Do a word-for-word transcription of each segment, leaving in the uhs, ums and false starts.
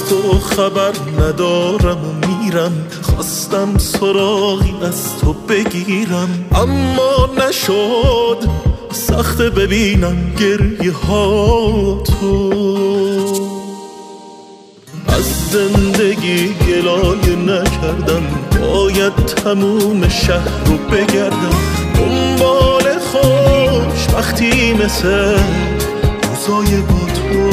تو خبر ندارم و میرم، خواستم سراغی از تو بگیرم اما نشد، سخت ببینم گریه ها تو. از زندگی گلایه نکردم، باید تموم شهر رو بگردم دنبال خوشبختی مثل روزای با تو.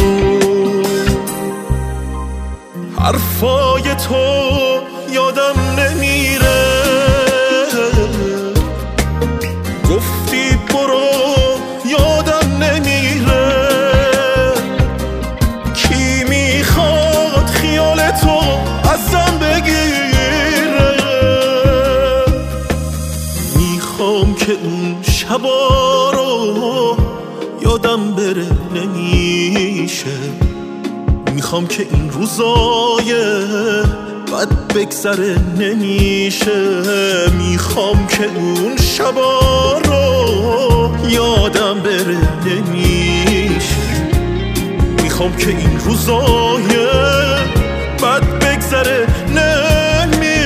حرفای تو یادم نمیره، گفتی برو یادم نمیره، کی میخواد خیال تو ازم بگیره. میخوام که اون شبا رو یادم بره نمیشه، میخوام که این روزای بد بگذره نمیشه، میخوام که اون شبا رو یادم بره نمیشه، میخوام که این روزای بد بگذره نمیشه.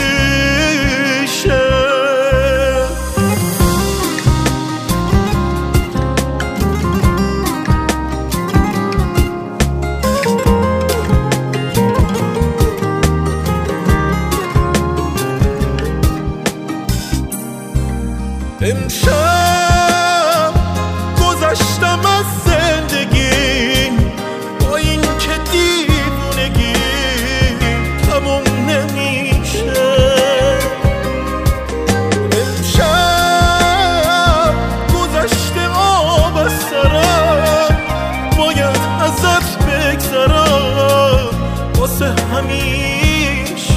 امشب گذشتم از زندگی با این که دیوونگی تموم نمیشه. امشب گذشته آب از سرم، باید ازت بگذرم واسه همیشه.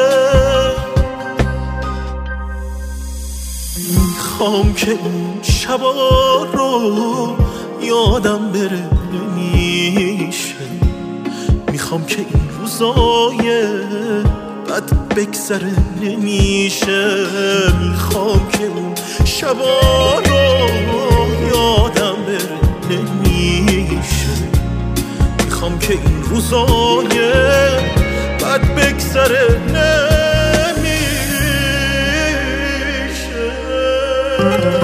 میخوام که اون شبا رو یادم بره نمیشه، میخوام که این روزای بد بگذره نمیشه، میخوام که اون شبا رو یادم بره نمیشه، میخوام که این روزای بد بگذره نمیشه.